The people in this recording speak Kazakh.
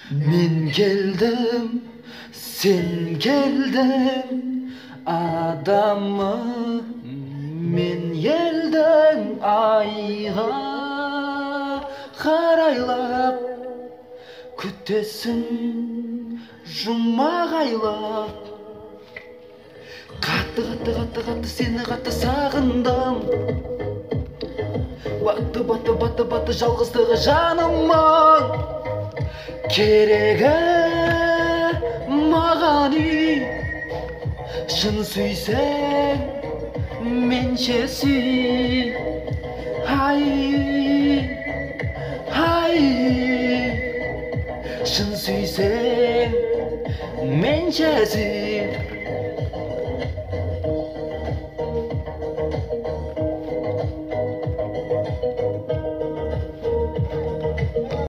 Men geldim, sen geldin adamı. Men yelden ayga karaylap kütesin жұмағайлап. Қатты сені қатты сағындым. Батты жалғыздығы жанымның керегі маған үй. Шын сүйсең менше сүй. Ай, шын сүйсең менше сүй.